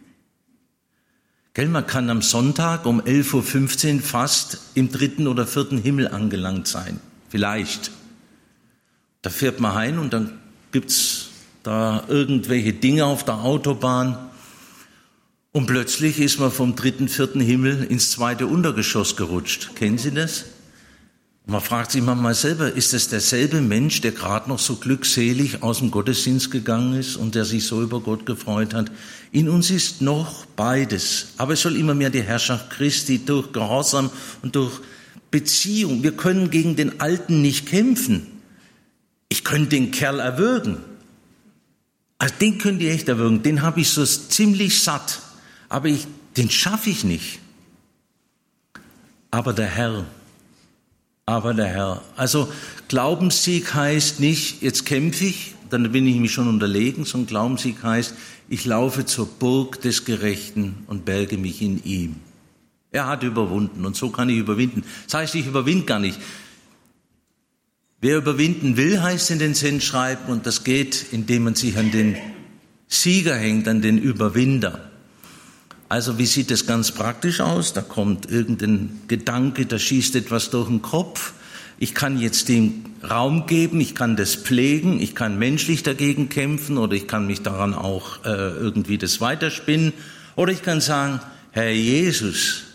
Gell, man kann am Sonntag um 11.15 Uhr fast im 3. oder 4. Himmel angelangt sein. Vielleicht. Da fährt man heim und dann gibt's da irgendwelche Dinge auf der Autobahn und plötzlich ist man vom 3., 4. Himmel ins 2. Untergeschoss gerutscht. Kennen Sie das? Man fragt sich manchmal selber, ist es derselbe Mensch, der gerade noch so glückselig aus dem Gottesdienst gegangen ist und der sich so über Gott gefreut hat? In uns ist noch beides. Aber es soll immer mehr die Herrschaft Christi durch Gehorsam und durch Beziehung. Wir können gegen den Alten nicht kämpfen. Ich könnte den Kerl erwürgen. Also den könnt ihr echt erwürgen. Den habe ich so ziemlich satt. Aber den schaffe ich nicht. Aber der Herr. Also Glaubenssieg heißt nicht, jetzt kämpfe ich, dann bin ich mich schon unterlegen, sondern Glaubenssieg heißt, ich laufe zur Burg des Gerechten und berge mich in ihm. Er hat überwunden und so kann ich überwinden. Das heißt, ich überwinde gar nicht. Wer überwinden will, heißt in den Sendschreiben, und das geht, indem man sich an den Sieger hängt, an den Überwinder. Also wie sieht das ganz praktisch aus? Da kommt irgendein Gedanke, da schießt etwas durch den Kopf. Ich kann jetzt dem Raum geben, ich kann das pflegen, ich kann menschlich dagegen kämpfen oder ich kann mich daran auch irgendwie das weiterspinnen. Oder ich kann sagen, Herr Jesus,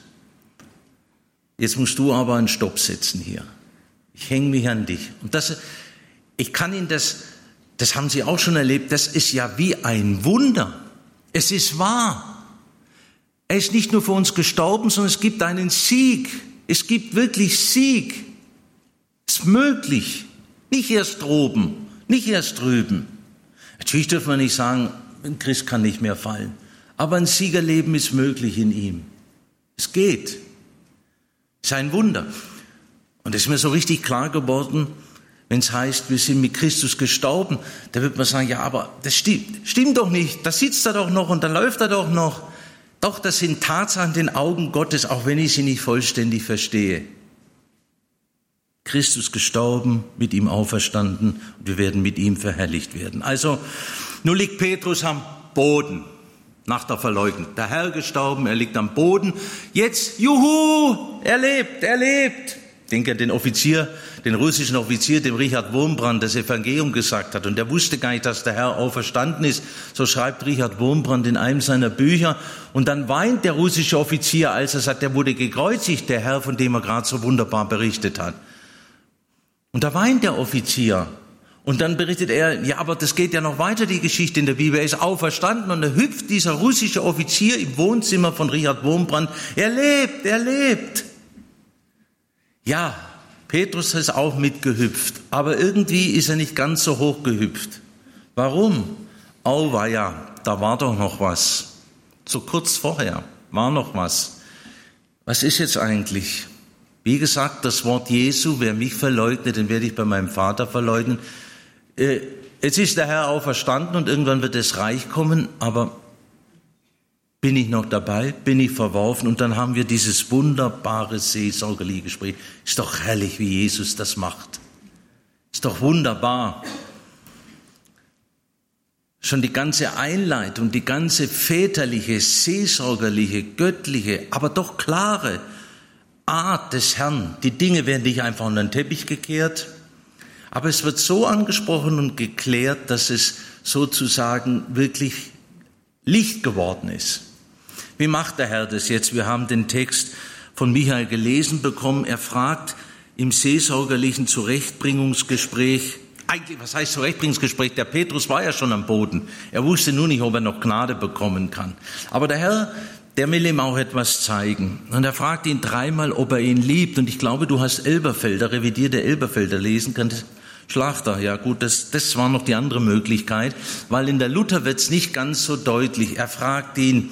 jetzt musst du aber einen Stopp setzen hier. Ich hänge mich an dich. Und ich kann Ihnen das haben Sie auch schon erlebt, das ist ja wie ein Wunder. Es ist wahr. Er ist nicht nur für uns gestorben, sondern es gibt einen Sieg. Es gibt wirklich Sieg. Es ist möglich. Nicht erst droben, nicht erst drüben. Natürlich dürfen wir nicht sagen, ein Christ kann nicht mehr fallen. Aber ein Siegerleben ist möglich in ihm. Es geht. Es ist ein Wunder. Und es ist mir so richtig klar geworden, wenn es heißt, wir sind mit Christus gestorben, da wird man sagen, ja, aber das stimmt doch nicht. Da sitzt er doch noch und da läuft er doch noch. Doch, das sind Tatsachen in den Augen Gottes, auch wenn ich sie nicht vollständig verstehe. Christus gestorben, mit ihm auferstanden und wir werden mit ihm verherrlicht werden. Also, nun liegt Petrus am Boden nach der Verleugnung. Der Herr gestorben, er liegt am Boden. Jetzt, juhu, er lebt. Ich denke an den russischen Offizier, dem Richard Wurmbrand das Evangelium gesagt hat. Und der wusste gar nicht, dass der Herr auferstanden ist. So schreibt Richard Wurmbrand in einem seiner Bücher. Und dann weint der russische Offizier, als er sagt, der wurde gekreuzigt, der Herr, von dem er gerade so wunderbar berichtet hat. Und da weint der Offizier. Und dann berichtet er, ja, aber das geht ja noch weiter, die Geschichte in der Bibel. Er ist auferstanden und da hüpft dieser russische Offizier im Wohnzimmer von Richard Wurmbrand. Er lebt. Ja, Petrus ist auch mitgehüpft, aber irgendwie ist er nicht ganz so hoch gehüpft. Warum? Auweia, da war doch noch was. So kurz vorher war noch was. Was ist jetzt eigentlich? Wie gesagt, das Wort Jesu, wer mich verleugnet, den werde ich bei meinem Vater verleugnen. Jetzt ist der Herr auferstanden und irgendwann wird das Reich kommen, aber bin ich noch dabei? Bin ich verworfen? Und dann haben wir dieses wunderbare seelsorgerliche Gespräch. Ist doch herrlich, wie Jesus das macht. Ist doch wunderbar. Schon die ganze Einleitung, die ganze väterliche, seelsorgerliche, göttliche, aber doch klare Art des Herrn. Die Dinge werden nicht einfach unter den Teppich gekehrt, aber es wird so angesprochen und geklärt, dass es sozusagen wirklich Licht geworden ist. Wie macht der Herr das jetzt? Wir haben den Text von Michael gelesen bekommen. Er fragt im seelsorgerlichen Zurechtbringungsgespräch, eigentlich, was heißt Zurechtbringungsgespräch? Der Petrus war ja schon am Boden. Er wusste nur nicht, ob er noch Gnade bekommen kann. Aber der Herr, der will ihm auch etwas zeigen. Und er fragt ihn dreimal, ob er ihn liebt. Und ich glaube, du hast Elberfelder, revidierte Elberfelder lesen kannst. Schlachter, ja gut, das war noch die andere Möglichkeit, weil in der Luther wird's nicht ganz so deutlich. Er fragt ihn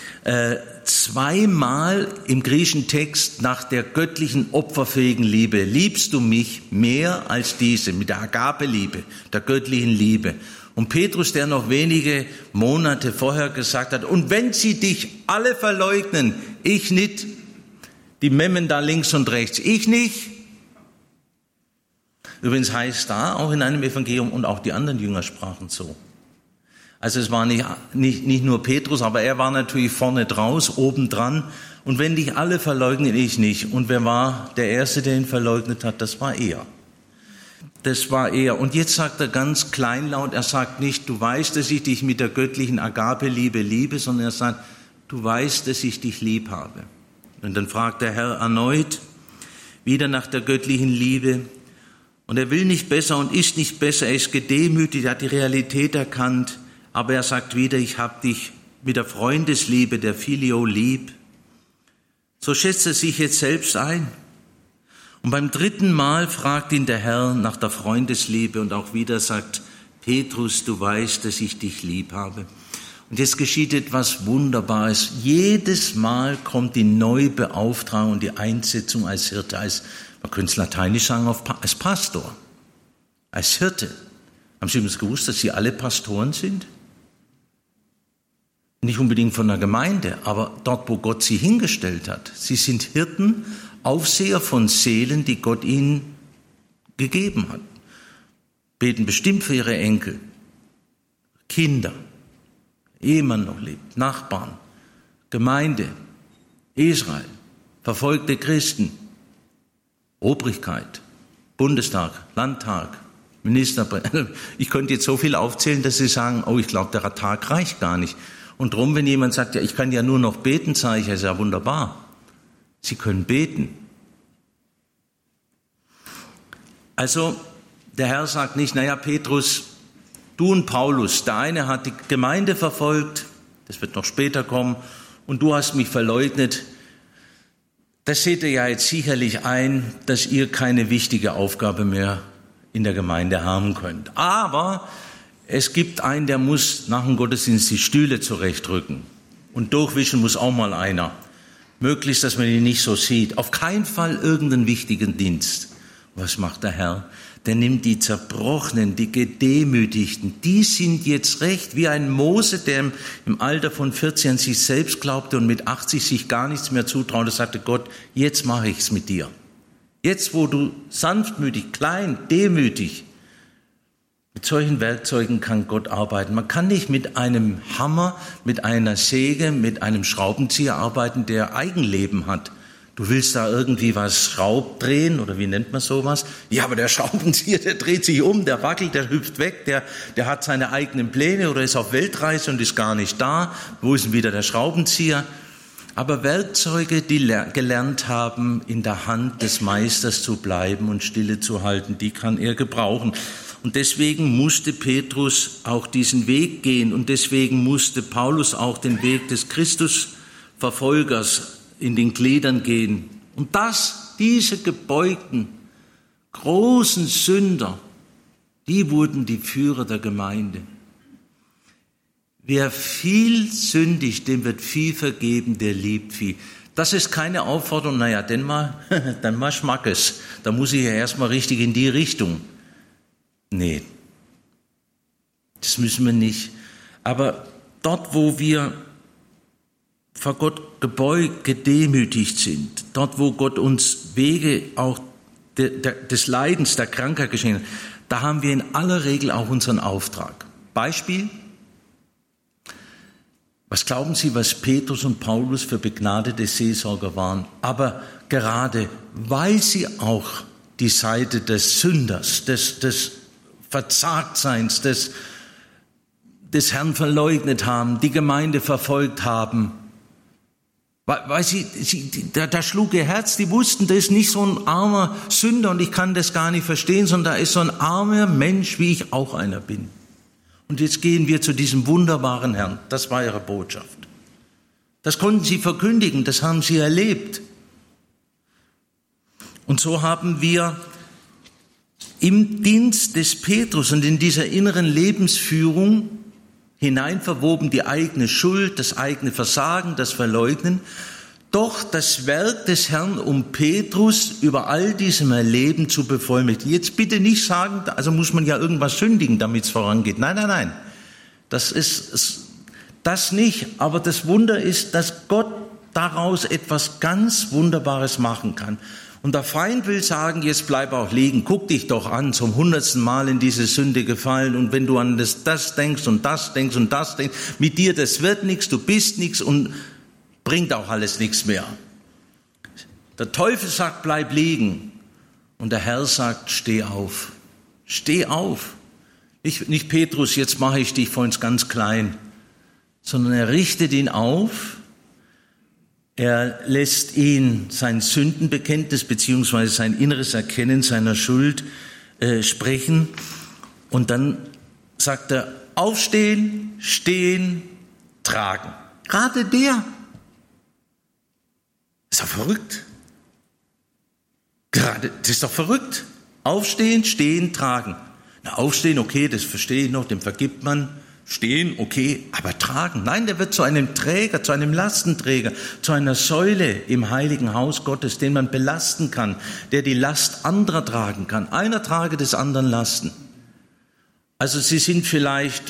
zweimal im griechischen Text nach der göttlichen opferfähigen Liebe. Liebst du mich mehr als diese, mit der Agape-Liebe, der göttlichen Liebe? Und Petrus, der noch wenige Monate vorher gesagt hat, und wenn sie dich alle verleugnen, ich nicht, die Memmen da links und rechts, ich nicht. Übrigens heißt da auch in einem Evangelium, und auch die anderen Jünger sprachen so. Also es war nicht nur Petrus, aber er war natürlich vorne draus, obendran. Und wenn dich alle verleugnen, ich nicht. Und wer war der Erste, der ihn verleugnet hat? Das war er. Das war er. Und jetzt sagt er ganz kleinlaut, er sagt nicht, du weißt, dass ich dich mit der göttlichen Agape-Liebe liebe, sondern er sagt, du weißt, dass ich dich lieb habe. Und dann fragt der Herr erneut, wieder nach der göttlichen Liebe. Und er will nicht besser und ist nicht besser, er ist gedemütigt, er hat die Realität erkannt. Aber er sagt wieder, ich habe dich mit der Freundesliebe, der Filio lieb. So schätzt er sich jetzt selbst ein. Und beim dritten Mal fragt ihn der Herr nach der Freundesliebe und auch wieder sagt, Petrus, du weißt, dass ich dich lieb habe. Und jetzt geschieht etwas Wunderbares. Jedes Mal kommt die Neubeauftragung und die Einsetzung als Hirte, man könnte es lateinisch sagen, als Pastor, als Hirte. Haben Sie übrigens gewusst, dass Sie alle Pastoren sind? Nicht unbedingt von der Gemeinde, aber dort, wo Gott sie hingestellt hat. Sie sind Hirten, Aufseher von Seelen, die Gott ihnen gegeben hat. Beten bestimmt für ihre Enkel, Kinder, Ehemann noch lebt, Nachbarn, Gemeinde, Israel, verfolgte Christen, Obrigkeit, Bundestag, Landtag, Ministerpräsident. Ich könnte jetzt so viel aufzählen, dass Sie sagen, oh, ich glaube, der Tag reicht gar nicht. Und drum, wenn jemand sagt, ja, ich kann ja nur noch beten, sage ich, das ist ja wunderbar. Sie können beten. Also, der Herr sagt nicht, naja, Petrus, du und Paulus, der eine hat die Gemeinde verfolgt, das wird noch später kommen, und du hast mich verleugnet. Das seht ihr ja jetzt sicherlich ein, dass ihr keine wichtige Aufgabe mehr in der Gemeinde haben könnt. Aber es gibt einen, der muss nach dem Gottesdienst die Stühle zurechtrücken. Und durchwischen muss auch mal einer. Möglichst, dass man ihn nicht so sieht. Auf keinen Fall irgendeinen wichtigen Dienst. Was macht der Herr? Der nimmt die Zerbrochenen, die Gedemütigten. Die sind jetzt recht, wie ein Mose, der im Alter von 40 an sich selbst glaubte und mit 80 sich gar nichts mehr zutraute, sagte Gott, jetzt mache ich's mit dir. Jetzt, wo du sanftmütig, klein, demütig, mit solchen Werkzeugen kann Gott arbeiten. Man kann nicht mit einem Hammer, mit einer Säge, mit einem Schraubenzieher arbeiten, der Eigenleben hat. Du willst da irgendwie was Schraubdrehen oder wie nennt man sowas? Ja, aber der Schraubenzieher, der dreht sich um, der wackelt, der hüpft weg, der hat seine eigenen Pläne oder ist auf Weltreise und ist gar nicht da. Wo ist denn wieder der Schraubenzieher? Aber Werkzeuge, die gelernt haben, in der Hand des Meisters zu bleiben und Stille zu halten, die kann er gebrauchen. Und deswegen musste Petrus auch diesen Weg gehen und deswegen musste Paulus auch den Weg des Christusverfolgers in den Gliedern gehen. Und diese gebeugten, großen Sünder, die wurden die Führer der Gemeinde. Wer viel sündigt, dem wird viel vergeben, der liebt viel. Das ist keine Aufforderung, dann mal Schmackes. Da muss ich ja erstmal richtig in die Richtung. Nee, das müssen wir nicht. Aber dort, wo wir vor Gott gebeugt, gedemütigt sind, dort, wo Gott uns Wege auch des Leidens, der Krankheit geschenkt hat, da haben wir in aller Regel auch unseren Auftrag. Beispiel: Was glauben Sie, was Petrus und Paulus für begnadete Seelsorger waren? Aber gerade weil sie auch die Seite des Sünders, des Verzagtseins, des Herrn verleugnet haben, die Gemeinde verfolgt haben, weil da schlug ihr Herz, die wussten, das ist nicht so ein armer Sünder und ich kann das gar nicht verstehen, sondern da ist so ein armer Mensch, wie ich auch einer bin. Und jetzt gehen wir zu diesem wunderbaren Herrn. Das war ihre Botschaft. Das konnten sie verkündigen, das haben sie erlebt. Und so haben wir im Dienst des Petrus und in dieser inneren Lebensführung hineinverwoben die eigene Schuld, das eigene Versagen, das Verleugnen, doch das Werk des Herrn, um Petrus über all diesem Erleben zu bevollmächtigen. Jetzt bitte nicht sagen, also muss man ja irgendwas sündigen, damit es vorangeht. Nein. Das ist das nicht. Aber das Wunder ist, dass Gott daraus etwas ganz Wunderbares machen kann. Und der Feind will sagen, jetzt bleib auch liegen, guck dich doch an, zum 100. Mal in diese Sünde gefallen. Und wenn du an das denkst und das denkst und das denkst, mit dir, das wird nichts, du bist nichts und bringt auch alles nichts mehr. Der Teufel sagt, bleib liegen. Und der Herr sagt, steh auf. Steh auf. Nicht Petrus, jetzt mache ich dich vor uns ganz klein, sondern er richtet ihn auf. Er lässt ihn sein Sündenbekenntnis beziehungsweise sein inneres Erkennen seiner Schuld sprechen. Und dann sagt er, aufstehen, stehen, tragen. Gerade der. Ist doch verrückt. Das ist doch verrückt. Aufstehen, stehen, tragen. Na, aufstehen, okay, das verstehe ich noch, dem vergibt man. Stehen, okay, aber tragen. Nein, der wird zu einem Träger, zu einem Lastenträger, zu einer Säule im heiligen Haus Gottes, den man belasten kann, der die Last anderer tragen kann. Einer trage des anderen Lasten. Also Sie sind vielleicht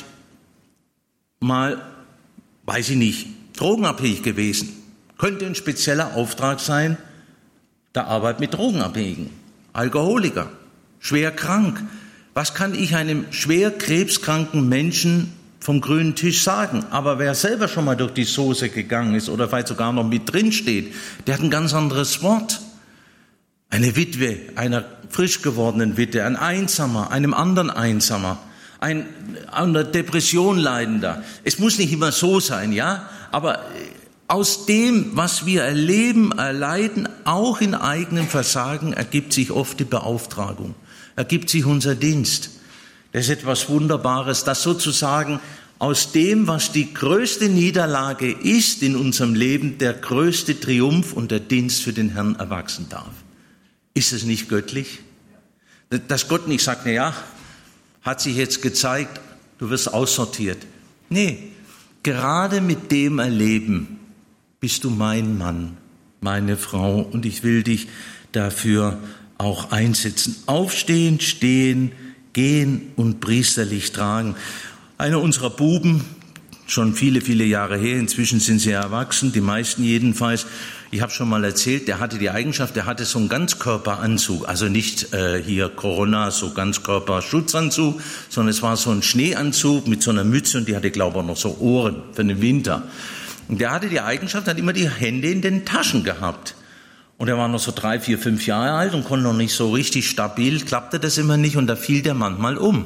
mal, weiß ich nicht, drogenabhängig gewesen. Könnte ein spezieller Auftrag sein, der Arbeit mit Drogenabhängigen, Alkoholiker, schwer krank. Was kann ich einem schwer krebskranken Menschen vom grünen Tisch sagen? Aber wer selber schon mal durch die Soße gegangen ist oder vielleicht sogar noch mit drin steht, der hat ein ganz anderes Wort. Eine Witwe, einer frisch gewordenen Witwe, ein Einsamer, einem anderen Einsamer, ein an der Depression leidender. Es muss nicht immer so sein, ja, aber aus dem, was wir erleben, erleiden, auch in eigenem Versagen, ergibt sich oft die Beauftragung, ergibt sich unser Dienst. Das ist etwas Wunderbares, dass sozusagen aus dem, was die größte Niederlage ist in unserem Leben, der größte Triumph und der Dienst für den Herrn erwachsen darf. Ist es nicht göttlich? Dass Gott nicht sagt, na ja, hat sich jetzt gezeigt, du wirst aussortiert. Nee, gerade mit dem Erleben bist du mein Mann, meine Frau und ich will dich dafür auch einsetzen. Aufstehen, stehen, gehen und priesterlich tragen. Einer unserer Buben, schon viele, viele Jahre her, inzwischen sind sie erwachsen, die meisten jedenfalls, ich habe schon mal erzählt, der hatte die Eigenschaft, der hatte so einen Ganzkörperanzug, also nicht hier Corona, so Ganzkörperschutzanzug, sondern es war so ein Schneeanzug mit so einer Mütze und die hatte, glaube ich, auch noch so Ohren für den Winter. Und der hatte die Eigenschaft, hat immer die Hände in den Taschen gehabt. Und er war noch so 3, 4, 5 Jahre alt und konnte noch nicht so richtig stabil, klappte das immer nicht und da fiel der manchmal um.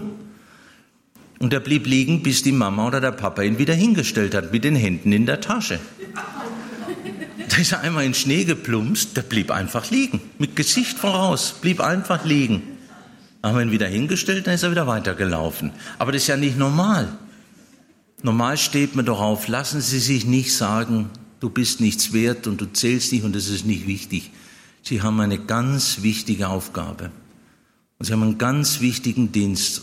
Und er blieb liegen, bis die Mama oder der Papa ihn wieder hingestellt hat, mit den Händen in der Tasche. Da ist er einmal in Schnee geplumpst, der blieb einfach liegen, mit Gesicht voraus, blieb einfach liegen. Haben wir ihn wieder hingestellt, dann ist er wieder weitergelaufen. Aber das ist ja nicht normal. Normal steht man doch auf, lassen Sie sich nicht sagen, du bist nichts wert und du zählst nicht und das ist nicht wichtig. Sie haben eine ganz wichtige Aufgabe. Und Sie haben einen ganz wichtigen Dienst.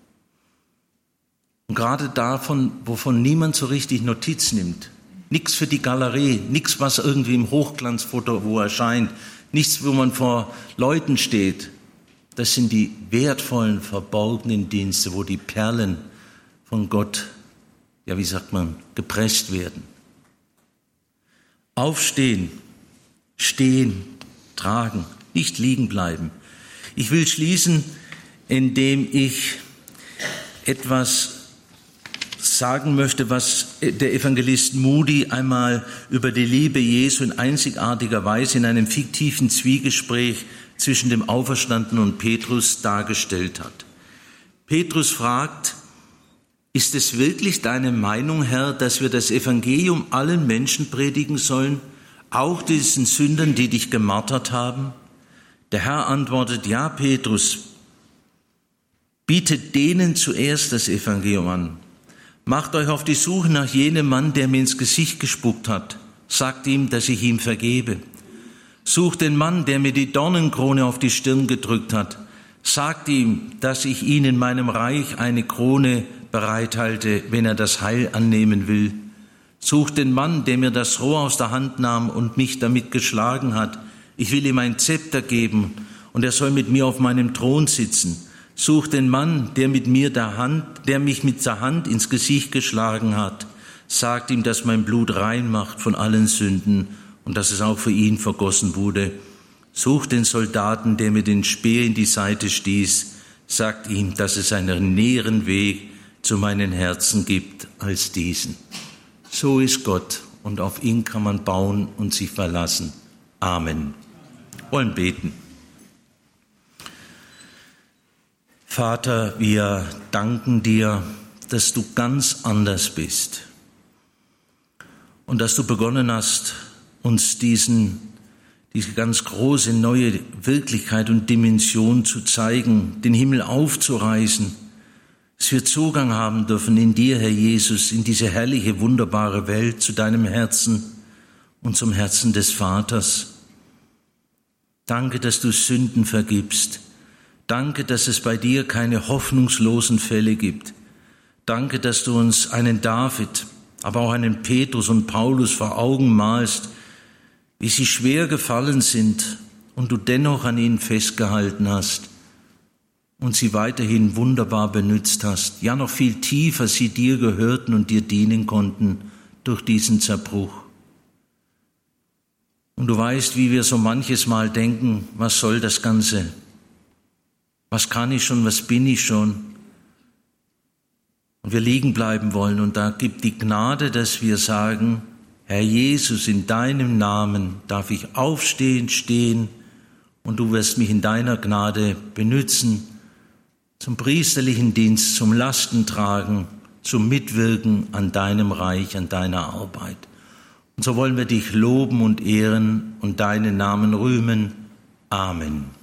Und gerade davon, wovon niemand so richtig Notiz nimmt. Nichts für die Galerie, nichts, was irgendwie im Hochglanzfoto wo erscheint, nichts, wo man vor Leuten steht. Das sind die wertvollen, verborgenen Dienste, wo die Perlen von Gott, ja wie sagt man, gepresst werden. Aufstehen, stehen, tragen, nicht liegen bleiben. Ich will schließen, indem ich etwas sagen möchte, was der Evangelist Moody einmal über die Liebe Jesu in einzigartiger Weise in einem fiktiven Zwiegespräch zwischen dem Auferstandenen und Petrus dargestellt hat. Petrus fragt, ist es wirklich deine Meinung, Herr, dass wir das Evangelium allen Menschen predigen sollen, auch diesen Sündern, die dich gemartert haben? Der Herr antwortet, ja, Petrus, bietet denen zuerst das Evangelium an. Macht euch auf die Suche nach jenem Mann, der mir ins Gesicht gespuckt hat. Sagt ihm, dass ich ihm vergebe. Sucht den Mann, der mir die Dornenkrone auf die Stirn gedrückt hat. Sagt ihm, dass ich ihn in meinem Reich eine Krone bereithalte, wenn er das Heil annehmen will. Sucht den Mann, der mir das Rohr aus der Hand nahm und mich damit geschlagen hat. Ich will ihm ein Zepter geben und er soll mit mir auf meinem Thron sitzen. Sucht den Mann, der mich mit der Hand ins Gesicht geschlagen hat. Sagt ihm, dass mein Blut rein macht von allen Sünden und dass es auch für ihn vergossen wurde. Sucht den Soldaten, der mir den Speer in die Seite stieß. Sagt ihm, dass es einen näheren Weg zu meinen Herzen gibt als diesen. So ist Gott und auf ihn kann man bauen und sich verlassen. Amen. Wir wollen beten. Vater, wir danken dir, dass du ganz anders bist und dass du begonnen hast, uns diese ganz große neue Wirklichkeit und Dimension zu zeigen, den Himmel aufzureißen, dass wir Zugang haben dürfen in dir, Herr Jesus, in diese herrliche, wunderbare Welt, zu deinem Herzen und zum Herzen des Vaters. Danke, dass du Sünden vergibst. Danke, dass es bei dir keine hoffnungslosen Fälle gibt. Danke, dass du uns einen David, aber auch einen Petrus und Paulus vor Augen malst, wie sie schwer gefallen sind und du dennoch an ihnen festgehalten hast und sie weiterhin wunderbar benützt hast. Ja, noch viel tiefer sie dir gehörten und dir dienen konnten durch diesen Zerbruch. Und du weißt, wie wir so manches Mal denken, was soll das Ganze? Was kann ich schon, was bin ich schon? Und wir liegen bleiben wollen. Und da gibt die Gnade, dass wir sagen, Herr Jesus, in deinem Namen darf ich aufstehen, stehen und du wirst mich in deiner Gnade benützen zum priesterlichen Dienst, zum Lastentragen, zum Mitwirken an deinem Reich, an deiner Arbeit. Und so wollen wir dich loben und ehren und deinen Namen rühmen. Amen.